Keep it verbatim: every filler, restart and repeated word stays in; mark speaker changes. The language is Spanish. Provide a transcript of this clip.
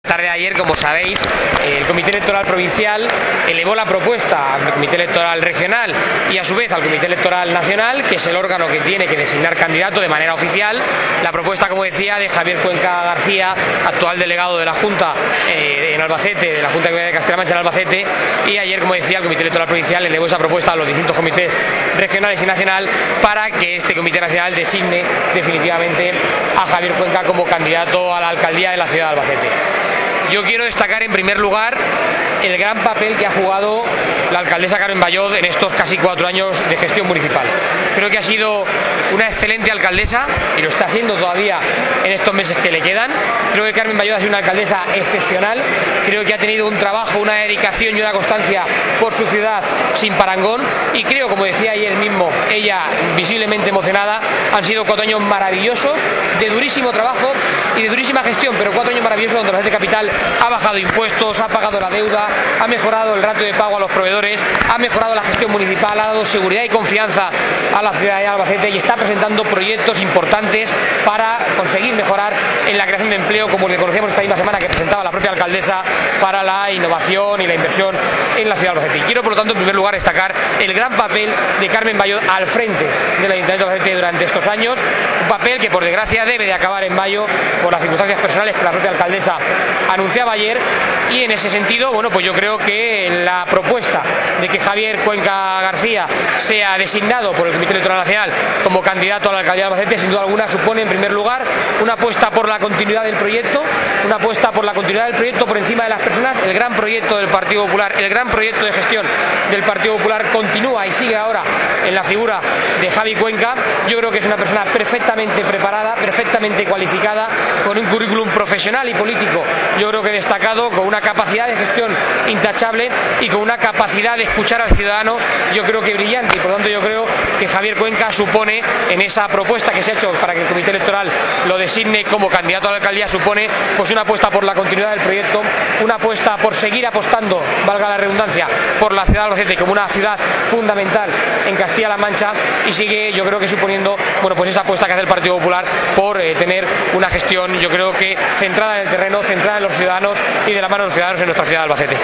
Speaker 1: Tarde de ayer, como sabéis, el Comité Electoral Provincial elevó la propuesta al Comité Electoral Regional y a su vez al Comité Electoral Nacional, que es el órgano que tiene que designar candidato de manera oficial. La propuesta, como decía, de Javier Cuenca García, actual delegado de la Junta eh, en Albacete, de la Junta de Castilla-La Mancha en Albacete, y ayer, como decía, el Comité Electoral Provincial elevó esa propuesta a los distintos comités regionales y nacional para que este Comité Nacional designe definitivamente a Javier Cuenca como candidato a la alcaldía de la ciudad de Albacete. Yo quiero destacar en primer lugar el gran papel que ha jugado la alcaldesa Carmen Ballot en estos casi cuatro años de gestión municipal. Creo que ha sido una excelente alcaldesa y lo está siendo todavía en estos meses que le quedan. Creo que Carmen Ballot ha sido una alcaldesa excepcional. Creo que ha tenido un trabajo, una dedicación y una constancia por su ciudad sin parangón. Y creo, como decía ayer mismo, ella visiblemente emocionada, han sido cuatro años maravillosos, de durísimo trabajo y de durísima gestión, pero cuatro años maravillosos donde la gente capital ha bajado impuestos, ha pagado la deuda, ha mejorado el ratio de pago a los proveedores, ha mejorado la gestión municipal, ha dado seguridad y confianza a la ciudad de Albacete y está presentando proyectos importantes para conseguir mejorar en la creación de empleo, como el que conocíamos esta misma semana que presentaba la propia alcaldesa para la innovación y la inversión en la ciudad de Albacete. Y quiero, por lo tanto, en primer lugar destacar el gran papel de Carmen Ballot al frente del Ayuntamiento de Albacete durante estos años, un papel que por desgracia debe de acabar en mayo por las circunstancias personales que la propia alcaldesa anunciaba ayer. Y en ese sentido, bueno, pues yo creo que la propuesta de que Javier Cuenca García sea designado por el Comité Electoral Nacional como candidato a la alcaldía de Albacete, sin duda alguna supone en primer lugar una apuesta por la continuidad del proyecto, una apuesta por la continuidad del proyecto por encima de las personas. El gran proyecto del Partido Popular, el gran proyecto de gestión del Partido Popular continúa y sigue ahora en la figura de Javi Cuenca. Yo creo que es una persona perfectamente preparada, perfectamente cualificada, con un currículum profesional y político, yo creo que destacado, con una capacidad de gestión intachable y con una capacidad de escuchar al ciudadano, yo creo que brillante. Y por lo tanto yo creo que Javier Cuenca supone, en esa propuesta que se ha hecho para que el Comité Electoral lo designe como candidato a la alcaldía, supone pues una apuesta por la continuidad del proyecto, una apuesta por seguir apostando, valga la redundancia, por la ciudad de Albacete como una ciudad fundamental en Castilla-La Mancha, y sigue, yo creo que suponiendo, bueno, pues esa apuesta que hace el Partido Popular por eh, tener una gestión, yo creo que centrada en el terreno, centrada en los ciudadanos y de la mano de los ciudadanos en nuestra ciudad de Albacete.